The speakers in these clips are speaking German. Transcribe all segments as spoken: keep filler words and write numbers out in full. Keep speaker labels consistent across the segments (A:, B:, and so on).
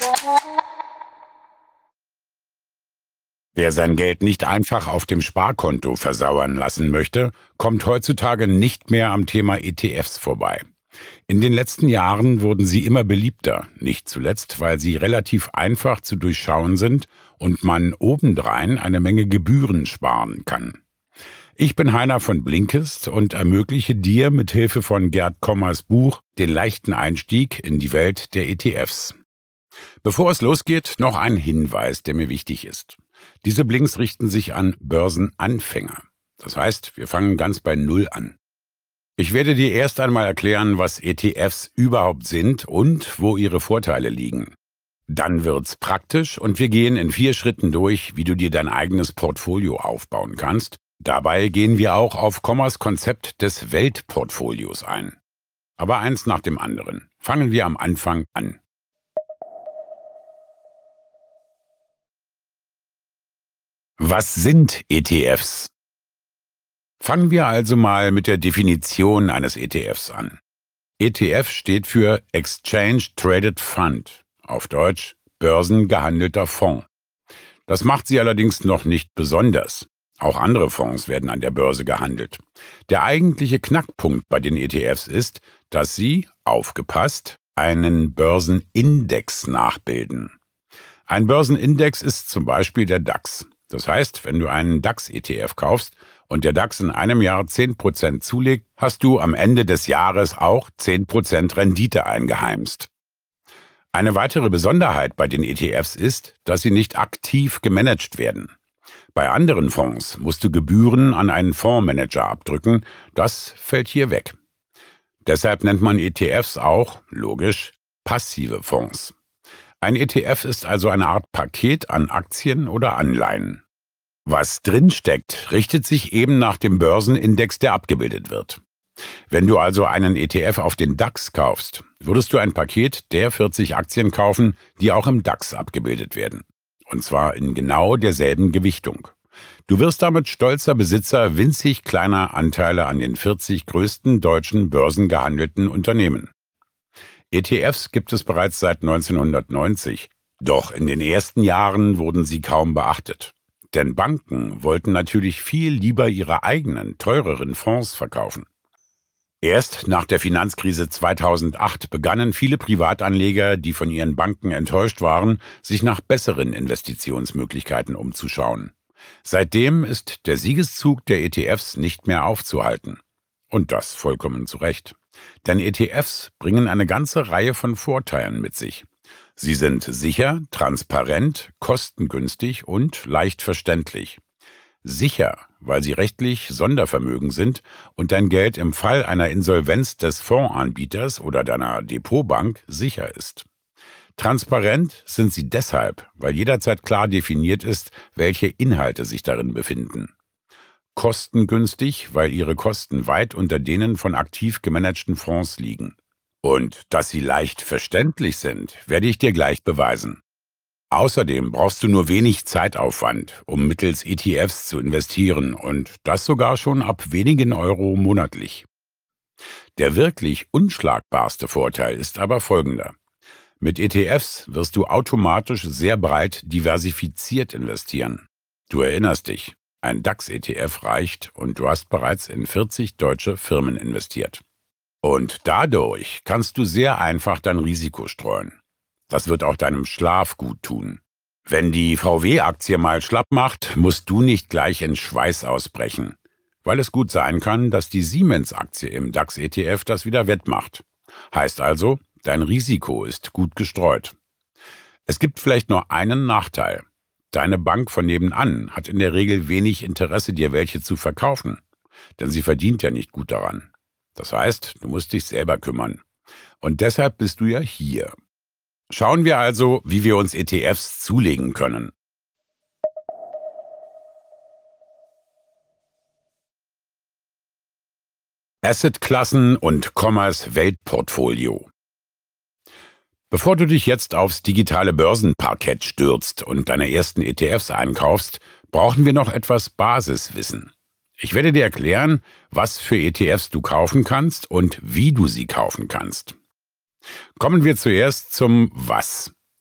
A: Wer sein Geld nicht einfach auf dem Sparkonto versauern lassen möchte, kommt heutzutage nicht mehr am Thema E T Fs vorbei. In den letzten Jahren wurden sie immer beliebter, nicht zuletzt, weil sie relativ einfach zu durchschauen sind und man obendrein eine Menge Gebühren sparen kann. Ich bin Heiner von Blinkist und ermögliche dir mit Hilfe von Gerd Kommers Buch den leichten Einstieg in die Welt der E T Fs. Bevor es losgeht, noch ein Hinweis, der mir wichtig ist. Diese Blinks richten sich an Börsenanfänger. Das heißt, wir fangen ganz bei Null an. Ich werde dir erst einmal erklären, was E T Fs überhaupt sind und wo ihre Vorteile liegen. Dann wird's praktisch und wir gehen in vier Schritten durch, wie du dir dein eigenes Portfolio aufbauen kannst. Dabei gehen wir auch auf Kommers Konzept des Weltportfolios ein. Aber eins nach dem anderen. Fangen wir am Anfang an. Was sind E T Fs? Fangen wir also mal mit der Definition eines E T Fs an. E T F steht für Exchange Traded Fund, auf Deutsch börsengehandelter Fonds. Das macht sie allerdings noch nicht besonders. Auch andere Fonds werden an der Börse gehandelt. Der eigentliche Knackpunkt bei den E T Fs ist, dass sie, aufgepasst, einen Börsenindex nachbilden. Ein Börsenindex ist zum Beispiel der DAX. Das heißt, wenn du einen DAX-E T F kaufst und der DAX in einem Jahr zehn Prozent zulegt, hast du am Ende des Jahres auch zehn Prozent Rendite eingeheimst. Eine weitere Besonderheit bei den E T Fs ist, dass sie nicht aktiv gemanagt werden. Bei anderen Fonds musst du Gebühren an einen Fondsmanager abdrücken, das fällt hier weg. Deshalb nennt man E T Fs auch, logisch, passive Fonds. Ein E T F ist also eine Art Paket an Aktien oder Anleihen. Was drinsteckt, richtet sich eben nach dem Börsenindex, der abgebildet wird. Wenn du also einen E T F auf den DAX kaufst, würdest du ein Paket der vierzig Aktien kaufen, die auch im DAX abgebildet werden. Und zwar in genau derselben Gewichtung. Du wirst damit stolzer Besitzer winzig kleiner Anteile an den vierzig größten deutschen börsengehandelten Unternehmen. E T Fs gibt es bereits seit neunzehnhundertneunzig, doch in den ersten Jahren wurden sie kaum beachtet. Denn Banken wollten natürlich viel lieber ihre eigenen, teureren Fonds verkaufen. Erst nach der Finanzkrise zweitausendacht begannen viele Privatanleger, die von ihren Banken enttäuscht waren, sich nach besseren Investitionsmöglichkeiten umzuschauen. Seitdem ist der Siegeszug der E T Fs nicht mehr aufzuhalten. Und das vollkommen zu Recht. Denn E T Fs bringen eine ganze Reihe von Vorteilen mit sich. Sie sind sicher, transparent, kostengünstig und leicht verständlich. Sicher, weil sie rechtlich Sondervermögen sind und dein Geld im Fall einer Insolvenz des Fondsanbieters oder deiner Depotbank sicher ist. Transparent sind sie deshalb, weil jederzeit klar definiert ist, welche Inhalte sich darin befinden. Kostengünstig, weil ihre Kosten weit unter denen von aktiv gemanagten Fonds liegen. Und dass sie leicht verständlich sind, werde ich dir gleich beweisen. Außerdem brauchst du nur wenig Zeitaufwand, um mittels E T Fs zu investieren und das sogar schon ab wenigen Euro monatlich. Der wirklich unschlagbarste Vorteil ist aber folgender. Mit E T Fs wirst du automatisch sehr breit diversifiziert investieren. Du erinnerst dich. Ein DAX-E T F reicht und du hast bereits in vierzig deutsche Firmen investiert. Und dadurch kannst du sehr einfach dein Risiko streuen. Das wird auch deinem Schlaf gut tun. Wenn die V W-Aktie mal schlapp macht, musst du nicht gleich in Schweiß ausbrechen, weil es gut sein kann, dass die Siemens-Aktie im DAX-E T F das wieder wettmacht. Heißt also, dein Risiko ist gut gestreut. Es gibt vielleicht nur einen Nachteil. Deine Bank von nebenan hat in der Regel wenig Interesse, dir welche zu verkaufen, denn sie verdient ja nicht gut daran. Das heißt, du musst dich selber kümmern. Und deshalb bist du ja hier. Schauen wir also, wie wir uns E T Fs zulegen können. Assetklassen und Kommers Weltportfolio. Bevor du dich jetzt aufs digitale Börsenparkett stürzt und deine ersten E T Fs einkaufst, brauchen wir noch etwas Basiswissen. Ich werde dir erklären, was für E T Fs du kaufen kannst und wie du sie kaufen kannst. Kommen wir zuerst zum Was.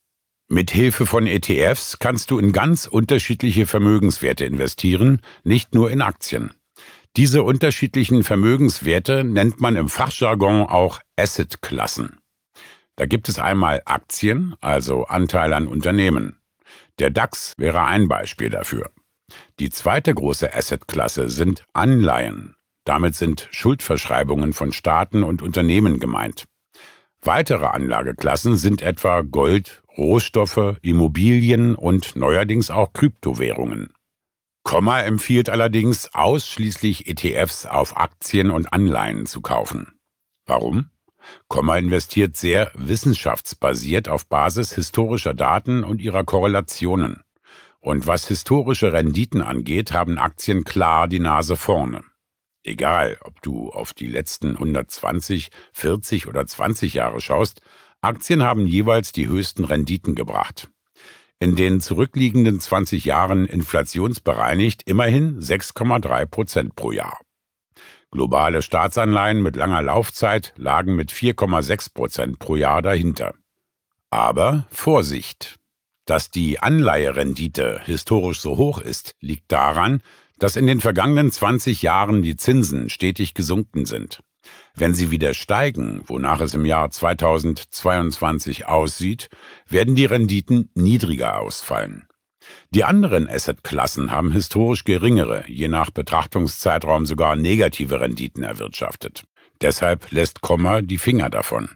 A: Mit Hilfe von E T Fs kannst du in ganz unterschiedliche Vermögenswerte investieren, nicht nur in Aktien. Diese unterschiedlichen Vermögenswerte nennt man im Fachjargon auch Assetklassen. Da gibt es einmal Aktien, also Anteil an Unternehmen. Der DAX wäre ein Beispiel dafür. Die zweite große Assetklasse sind Anleihen. Damit sind Schuldverschreibungen von Staaten und Unternehmen gemeint. Weitere Anlageklassen sind etwa Gold, Rohstoffe, Immobilien und neuerdings auch Kryptowährungen. Comma empfiehlt allerdings, ausschließlich E T Fs auf Aktien und Anleihen zu kaufen. Warum? Comma investiert sehr wissenschaftsbasiert auf Basis historischer Daten und ihrer Korrelationen. Und was historische Renditen angeht, haben Aktien klar die Nase vorne. Egal, ob du auf die letzten hundertzwanzig, vierzig oder zwanzig Jahre schaust, Aktien haben jeweils die höchsten Renditen gebracht. In den zurückliegenden zwanzig Jahren inflationsbereinigt immerhin sechs Komma drei Prozent pro Jahr. Globale Staatsanleihen mit langer Laufzeit lagen mit vier Komma sechs Prozent pro Jahr dahinter. Aber Vorsicht! Dass die Anleiherendite historisch so hoch ist, liegt daran, dass in den vergangenen zwanzig Jahren die Zinsen stetig gesunken sind. Wenn sie wieder steigen, wonach es im Jahr zweitausendzweiundzwanzig aussieht, werden die Renditen niedriger ausfallen. Die anderen Assetklassen haben historisch geringere, je nach Betrachtungszeitraum sogar negative Renditen erwirtschaftet. Deshalb lässt Comma die Finger davon.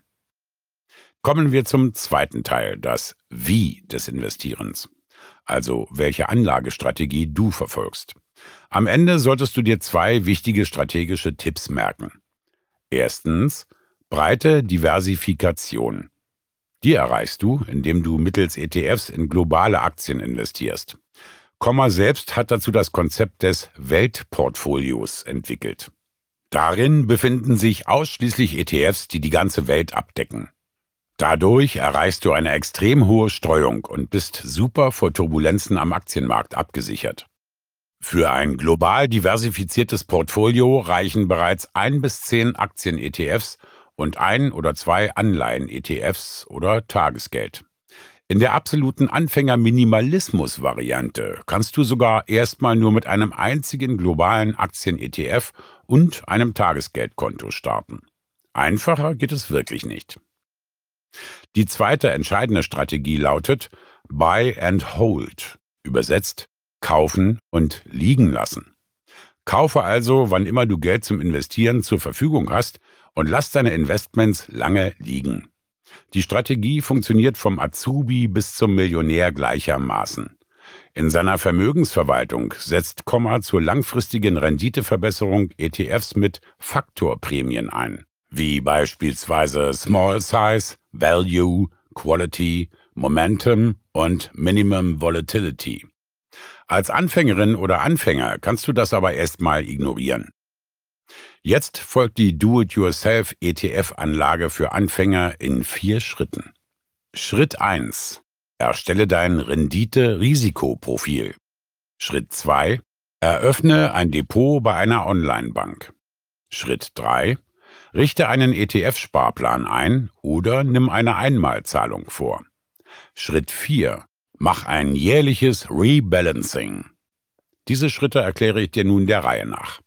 A: Kommen wir zum zweiten Teil, das Wie des Investierens. Also welche Anlagestrategie du verfolgst. Am Ende solltest du dir zwei wichtige strategische Tipps merken. Erstens, breite Diversifikation. Die erreichst du, indem du mittels E T Fs in globale Aktien investierst. Comma selbst hat dazu das Konzept des Weltportfolios entwickelt. Darin befinden sich ausschließlich E T Fs, die die ganze Welt abdecken. Dadurch erreichst du eine extrem hohe Streuung und bist super vor Turbulenzen am Aktienmarkt abgesichert. Für ein global diversifiziertes Portfolio reichen bereits ein bis zehn Aktien-E T Fs und ein oder zwei Anleihen-E T Fs oder Tagesgeld. In der absoluten Anfänger-Minimalismus-Variante kannst du sogar erstmal nur mit einem einzigen globalen Aktien-E T F und einem Tagesgeldkonto starten. Einfacher geht es wirklich nicht. Die zweite entscheidende Strategie lautet Buy and Hold, übersetzt kaufen und liegen lassen. Kaufe also, wann immer du Geld zum Investieren zur Verfügung hast und lass deine Investments lange liegen. Die Strategie funktioniert vom Azubi bis zum Millionär gleichermaßen. In seiner Vermögensverwaltung setzt Comma zur langfristigen Renditeverbesserung E T Fs mit Faktorprämien ein, wie beispielsweise Small Size, Value, Quality, Momentum und Minimum Volatility. Als Anfängerin oder Anfänger kannst du das aber erstmal ignorieren. Jetzt folgt die Do-it-yourself-E T F-Anlage für Anfänger in vier Schritten. Schritt eins. Erstelle dein Rendite-Risikoprofil. Schritt zwei. Eröffne ein Depot bei einer Online-Bank. Schritt drei. Richte einen E T F-Sparplan ein oder nimm eine Einmalzahlung vor. Schritt vier. Mach ein jährliches Rebalancing. Diese Schritte erkläre ich dir nun der Reihe nach.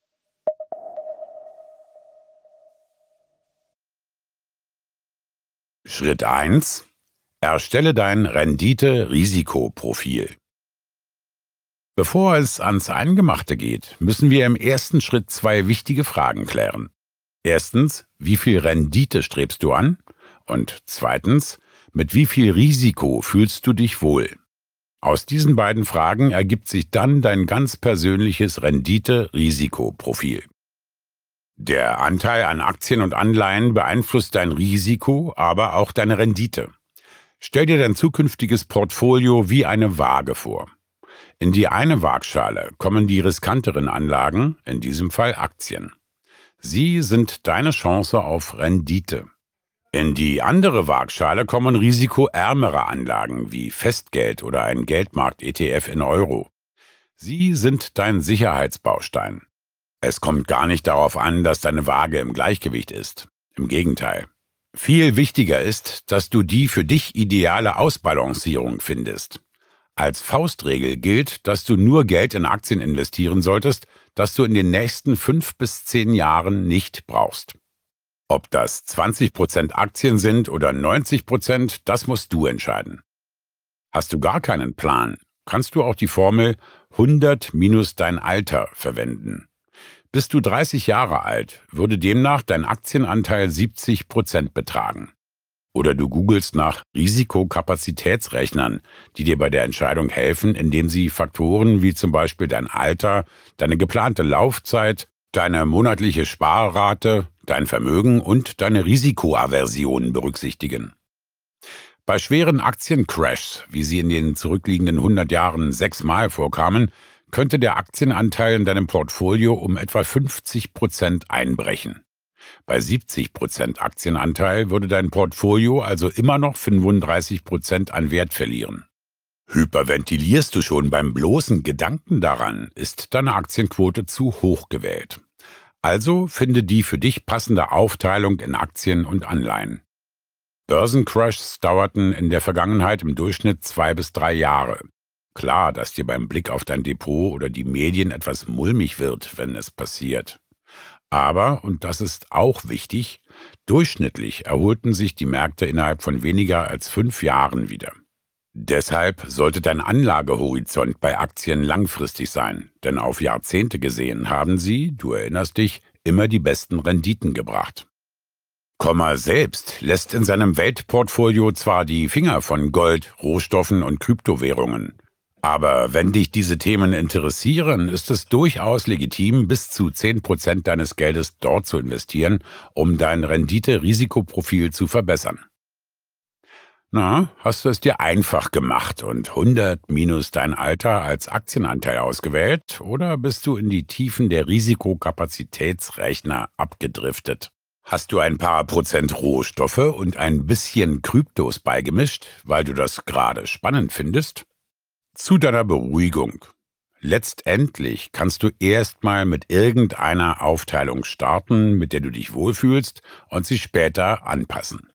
A: Schritt eins. Erstelle dein Rendite-Risikoprofil. Bevor es ans Eingemachte geht, müssen wir im ersten Schritt zwei wichtige Fragen klären. Erstens, wie viel Rendite strebst du an? Und zweitens, mit wie viel Risiko fühlst du dich wohl? Aus diesen beiden Fragen ergibt sich dann dein ganz persönliches Rendite-Risikoprofil. Der Anteil an Aktien und Anleihen beeinflusst dein Risiko, aber auch deine Rendite. Stell dir dein zukünftiges Portfolio wie eine Waage vor. In die eine Waagschale kommen die riskanteren Anlagen, in diesem Fall Aktien. Sie sind deine Chance auf Rendite. In die andere Waagschale kommen risikoärmere Anlagen wie Festgeld oder ein Geldmarkt-E T F in Euro. Sie sind dein Sicherheitsbaustein. Es kommt gar nicht darauf an, dass deine Waage im Gleichgewicht ist. Im Gegenteil. Viel wichtiger ist, dass du die für dich ideale Ausbalancierung findest. Als Faustregel gilt, dass du nur Geld in Aktien investieren solltest, das du in den nächsten fünf bis zehn Jahren nicht brauchst. Ob das zwanzig Prozent Aktien sind oder neunzig Prozent, das musst du entscheiden. Hast du gar keinen Plan, kannst du auch die Formel hundert minus dein Alter verwenden. Bist du dreißig Jahre alt, würde demnach dein Aktienanteil siebzig Prozent betragen. Oder du googelst nach Risikokapazitätsrechnern, die dir bei der Entscheidung helfen, indem sie Faktoren wie zum Beispiel dein Alter, deine geplante Laufzeit, deine monatliche Sparrate, dein Vermögen und deine Risikoaversion berücksichtigen. Bei schweren Aktiencrashs, wie sie in den zurückliegenden hundert Jahren sechsmal vorkamen, könnte der Aktienanteil in deinem Portfolio um etwa fünfzig Prozent einbrechen. Bei siebzig Prozent Aktienanteil würde dein Portfolio also immer noch fünfunddreißig Prozent an Wert verlieren. Hyperventilierst du schon beim bloßen Gedanken daran, ist deine Aktienquote zu hoch gewählt. Also finde die für dich passende Aufteilung in Aktien und Anleihen. Börsencrashs dauerten in der Vergangenheit im Durchschnitt zwei bis drei Jahre. Klar, dass dir beim Blick auf dein Depot oder die Medien etwas mulmig wird, wenn es passiert. Aber, und das ist auch wichtig, durchschnittlich erholten sich die Märkte innerhalb von weniger als fünf Jahren wieder. Deshalb sollte dein Anlagehorizont bei Aktien langfristig sein, denn auf Jahrzehnte gesehen haben sie, du erinnerst dich, immer die besten Renditen gebracht. Komma selbst lässt in seinem Weltportfolio zwar die Finger von Gold, Rohstoffen und Kryptowährungen. Aber wenn dich diese Themen interessieren, ist es durchaus legitim, bis zu zehn Prozent deines Geldes dort zu investieren, um dein Rendite-Risikoprofil zu verbessern. Na, hast du es dir einfach gemacht und hundert minus dein Alter als Aktienanteil ausgewählt oder bist du in die Tiefen der Risikokapazitätsrechner abgedriftet? Hast du ein paar Prozent Rohstoffe und ein bisschen Kryptos beigemischt, weil du das gerade spannend findest? Zu deiner Beruhigung. Letztendlich kannst du erstmal mit irgendeiner Aufteilung starten, mit der du dich wohlfühlst und sie später anpassen.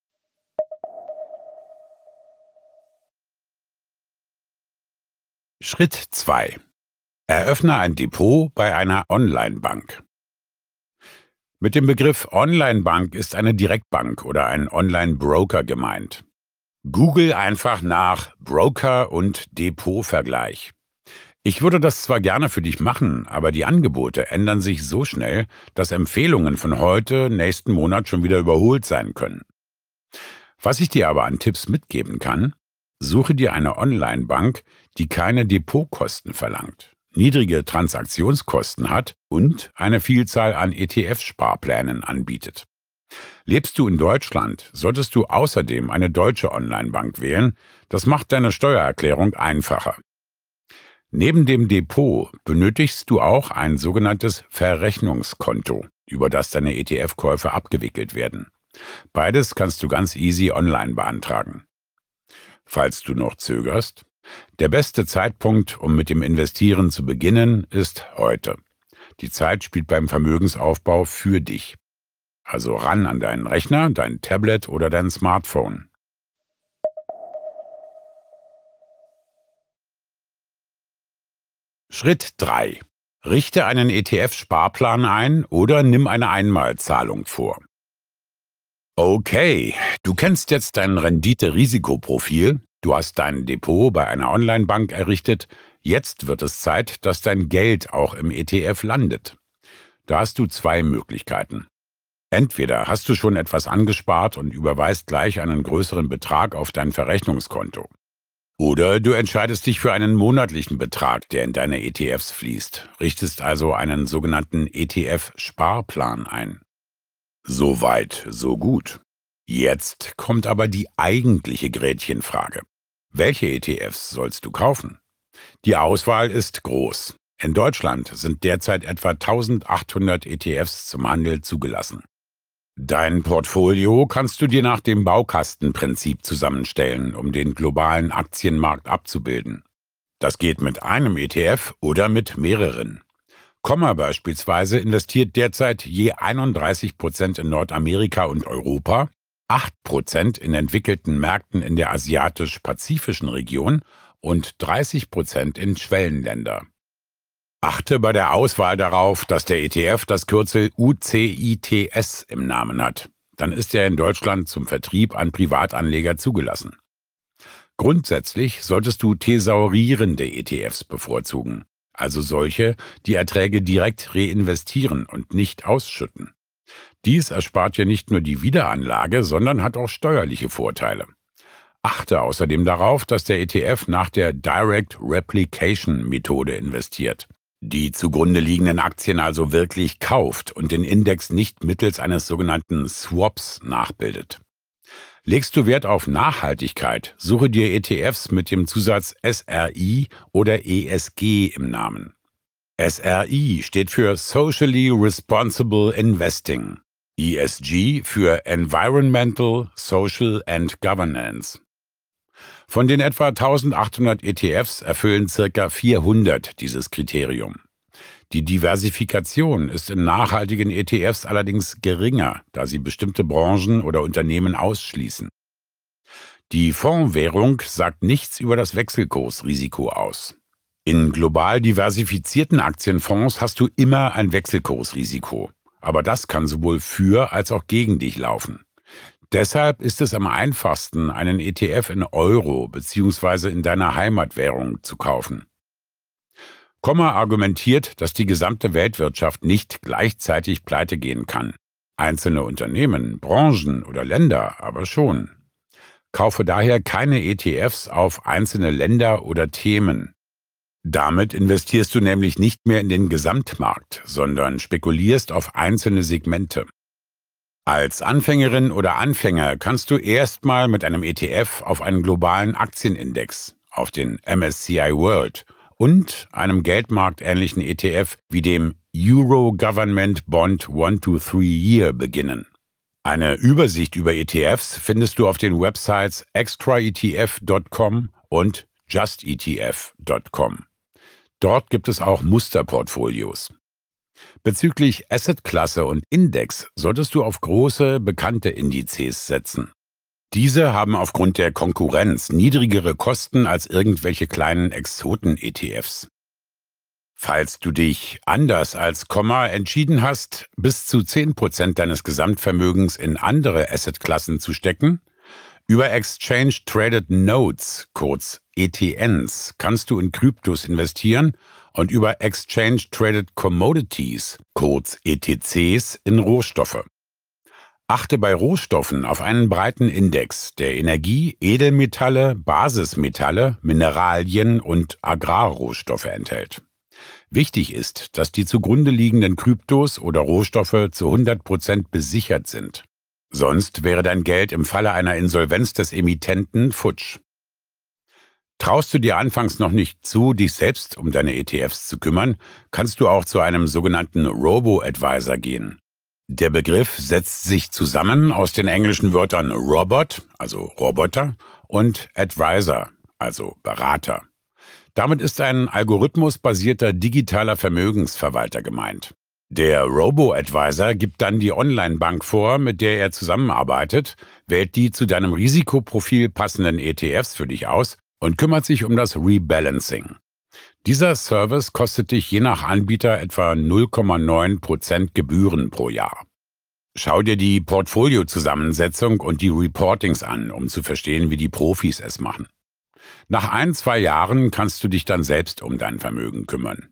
A: Schritt zwei. Eröffne ein Depot bei einer Onlinebank. Mit dem Begriff Onlinebank ist eine Direktbank oder ein Online-Broker gemeint. Google einfach nach Broker und Depotvergleich. Ich würde das zwar gerne für dich machen, aber die Angebote ändern sich so schnell, dass Empfehlungen von heute, nächsten Monat schon wieder überholt sein können. Was ich dir aber an Tipps mitgeben kann: Suche dir eine Onlinebank, die keine Depotkosten verlangt, niedrige Transaktionskosten hat und eine Vielzahl an E T F-Sparplänen anbietet. Lebst du in Deutschland, solltest du außerdem eine deutsche Onlinebank wählen. Das macht deine Steuererklärung einfacher. Neben dem Depot benötigst du auch ein sogenanntes Verrechnungskonto, über das deine E T F-Käufe abgewickelt werden. Beides kannst du ganz easy online beantragen. Falls du noch zögerst: Der beste Zeitpunkt, um mit dem Investieren zu beginnen, ist heute. Die Zeit spielt beim Vermögensaufbau für dich. Also ran an deinen Rechner, dein Tablet oder dein Smartphone. Schritt drei. Richte einen E T F-Sparplan ein oder nimm eine Einmalzahlung vor. Okay, du kennst jetzt dein Rendite-Risikoprofil, du hast dein Depot bei einer Onlinebank errichtet, jetzt wird es Zeit, dass dein Geld auch im E T F landet. Da hast du zwei Möglichkeiten. Entweder hast du schon etwas angespart und überweist gleich einen größeren Betrag auf dein Verrechnungskonto. Oder du entscheidest dich für einen monatlichen Betrag, der in deine E T Fs fließt, richtest also einen sogenannten E T F-Sparplan ein. So weit, so gut. Jetzt kommt aber die eigentliche Gretchenfrage. Welche E T Fs sollst du kaufen? Die Auswahl ist groß. In Deutschland sind derzeit etwa eintausendachthundert E T Fs zum Handel zugelassen. Dein Portfolio kannst du dir nach dem Baukastenprinzip zusammenstellen, um den globalen Aktienmarkt abzubilden. Das geht mit einem E T F oder mit mehreren. Comma beispielsweise investiert derzeit je einunddreißig Prozent in Nordamerika und Europa acht Prozent in entwickelten Märkten in der asiatisch-pazifischen Region und dreißig Prozent in Schwellenländer. Achte bei der Auswahl darauf, dass der E T F das Kürzel U C I T S im Namen hat. Dann ist er in Deutschland zum Vertrieb an Privatanleger zugelassen. Grundsätzlich solltest du thesaurierende E T Fs bevorzugen, also solche, die Erträge direkt reinvestieren und nicht ausschütten. Dies erspart dir nicht nur die Wiederanlage, sondern hat auch steuerliche Vorteile. Achte außerdem darauf, dass der E T F nach der Direct Replication Methode investiert, die zugrunde liegenden Aktien also wirklich kauft und den Index nicht mittels eines sogenannten Swaps nachbildet. Legst du Wert auf Nachhaltigkeit, suche dir E T Fs mit dem Zusatz S R I oder E S G im Namen. S R I steht für Socially Responsible Investing, E S G für Environmental, Social and Governance. Von den etwa eintausendachthundert E T Fs erfüllen ca. vierhundert dieses Kriterium. Die Diversifikation ist in nachhaltigen E T Fs allerdings geringer, da sie bestimmte Branchen oder Unternehmen ausschließen. Die Fondswährung sagt nichts über das Wechselkursrisiko aus. In global diversifizierten Aktienfonds hast du immer ein Wechselkursrisiko, aber das kann sowohl für als auch gegen dich laufen. Deshalb ist es am einfachsten, einen E T F in Euro bzw. in deiner Heimatwährung zu kaufen. Kommer argumentiert, dass die gesamte Weltwirtschaft nicht gleichzeitig pleite gehen kann. Einzelne Unternehmen, Branchen oder Länder aber schon. Kaufe daher keine E T Fs auf einzelne Länder oder Themen. Damit investierst du nämlich nicht mehr in den Gesamtmarkt, sondern spekulierst auf einzelne Segmente. Als Anfängerin oder Anfänger kannst du erstmal mit einem E T F auf einen globalen Aktienindex, auf den M S C I World und einem geldmarktähnlichen E T F wie dem Euro Government Bond one to three Year beginnen. Eine Übersicht über E T Fs findest du auf den Websites extra E T F Punkt com und just E T F Punkt com. Dort gibt es auch Musterportfolios. Bezüglich Assetklasse und Index solltest du auf große, bekannte Indizes setzen. Diese haben aufgrund der Konkurrenz niedrigere Kosten als irgendwelche kleinen Exoten-E T Fs. Falls du dich, anders als Kommer, entschieden hast, bis zu zehn Prozent deines Gesamtvermögens in andere Assetklassen zu stecken, über Exchange Traded Notes, kurz E T Ns, kannst du in Kryptos investieren und über Exchange Traded Commodities, kurz E T Cs, in Rohstoffe. Achte bei Rohstoffen auf einen breiten Index, der Energie, Edelmetalle, Basismetalle, Mineralien und Agrarrohstoffe enthält. Wichtig ist, dass die zugrunde liegenden Kryptos oder Rohstoffe zu hundert Prozent besichert sind. Sonst wäre dein Geld im Falle einer Insolvenz des Emittenten futsch. Traust du dir anfangs noch nicht zu, dich selbst um deine E T Fs zu kümmern, kannst du auch zu einem sogenannten Robo-Advisor gehen. Der Begriff setzt sich zusammen aus den englischen Wörtern Robot, also Roboter, und Advisor, also Berater. Damit ist ein algorithmusbasierter digitaler Vermögensverwalter gemeint. Der Robo-Advisor gibt dann die Online-Bank vor, mit der er zusammenarbeitet, wählt die zu deinem Risikoprofil passenden E T Fs für dich aus und kümmert sich um das Rebalancing. Dieser Service kostet dich je nach Anbieter etwa null Komma neun Prozent Gebühren pro Jahr. Schau dir die Portfoliozusammensetzung und die Reportings an, um zu verstehen, wie die Profis es machen. Nach ein, zwei Jahren kannst du dich dann selbst um dein Vermögen kümmern.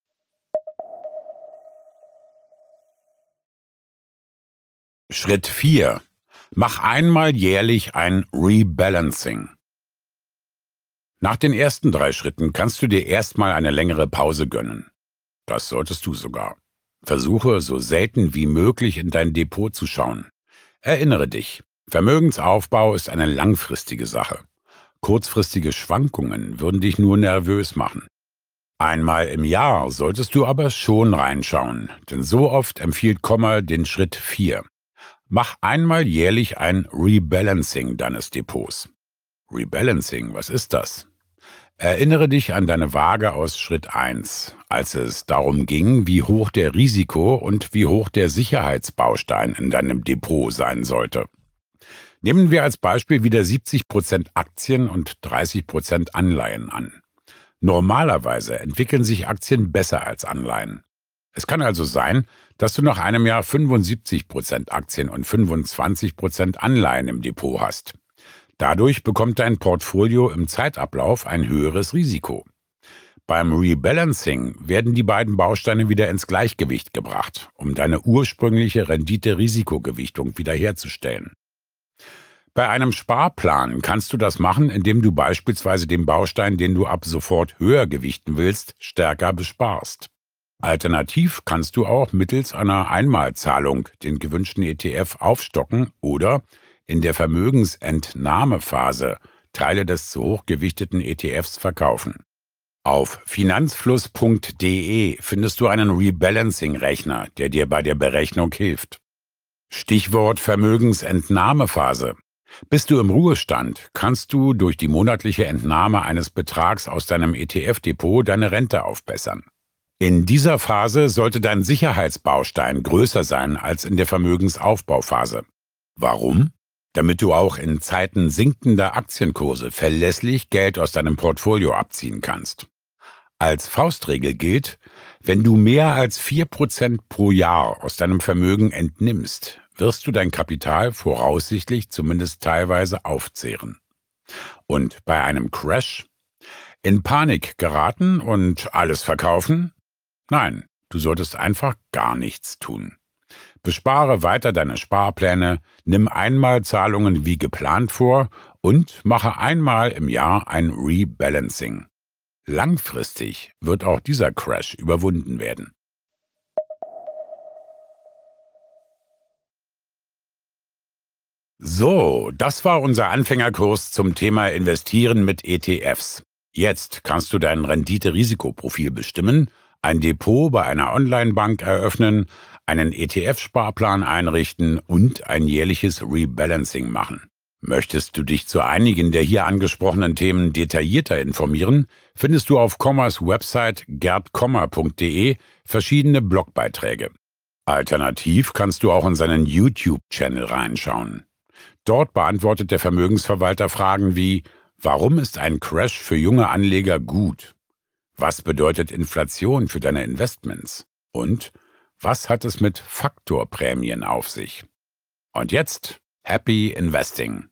A: Schritt vier. Mach einmal jährlich ein Rebalancing. Nach den ersten drei Schritten kannst du dir erstmal eine längere Pause gönnen. Das solltest du sogar. Versuche, so selten wie möglich in dein Depot zu schauen. Erinnere dich, Vermögensaufbau ist eine langfristige Sache. Kurzfristige Schwankungen würden dich nur nervös machen. Einmal im Jahr solltest du aber schon reinschauen, denn so oft empfiehlt Kommer den Schritt vier. Mach einmal jährlich ein Rebalancing deines Depots. Rebalancing, was ist das? Erinnere dich an deine Waage aus Schritt eins, als es darum ging, wie hoch der Risiko- und wie hoch der Sicherheitsbaustein in deinem Depot sein sollte. Nehmen wir als Beispiel wieder siebzig Prozent Aktien und dreißig Prozent Anleihen an. Normalerweise entwickeln sich Aktien besser als Anleihen. Es kann also sein, dass du nach einem Jahr fünfundsiebzig Prozent Aktien und fünfundzwanzig Prozent Anleihen im Depot hast. Dadurch bekommt dein Portfolio im Zeitablauf ein höheres Risiko. Beim Rebalancing werden die beiden Bausteine wieder ins Gleichgewicht gebracht, um deine ursprüngliche Rendite-Risikogewichtung wiederherzustellen. Bei einem Sparplan kannst du das machen, indem du beispielsweise den Baustein, den du ab sofort höher gewichten willst, stärker besparst. Alternativ kannst du auch mittels einer Einmalzahlung den gewünschten E T F aufstocken oder in der Vermögensentnahmephase Teile des zu hoch gewichteten E T Fs verkaufen. Auf finanzfluss punkt de findest du einen Rebalancing-Rechner, der dir bei der Berechnung hilft. Stichwort Vermögensentnahmephase. Bist du im Ruhestand, kannst du durch die monatliche Entnahme eines Betrags aus deinem E T F-Depot deine Rente aufbessern. In dieser Phase sollte dein Sicherheitsbaustein größer sein als in der Vermögensaufbauphase. Warum? Damit du auch in Zeiten sinkender Aktienkurse verlässlich Geld aus deinem Portfolio abziehen kannst. Als Faustregel gilt, wenn du mehr als vier Prozent pro Jahr aus deinem Vermögen entnimmst, wirst du dein Kapital voraussichtlich zumindest teilweise aufzehren. Und bei einem Crash? In Panik geraten und alles verkaufen? Nein, du solltest einfach gar nichts tun. Bespare weiter deine Sparpläne, nimm Einmalzahlungen wie geplant vor und mache einmal im Jahr ein Rebalancing. Langfristig wird auch dieser Crash überwunden werden. So, das war unser Anfängerkurs zum Thema Investieren mit E T Fs. Jetzt kannst du dein Rendite-Risikoprofil bestimmen, ein Depot bei einer Onlinebank eröffnen, einen E T F-Sparplan einrichten und ein jährliches Rebalancing machen. Möchtest du dich zu einigen der hier angesprochenen Themen detaillierter informieren, findest du auf Kommers Website gerd kommer punkt de verschiedene Blogbeiträge. Alternativ kannst du auch in seinen YouTube-Channel reinschauen. Dort beantwortet der Vermögensverwalter Fragen wie: Warum ist ein Crash für junge Anleger gut? Was bedeutet Inflation für deine Investments? Und was hat es mit Faktorprämien auf sich? Und jetzt Happy Investing!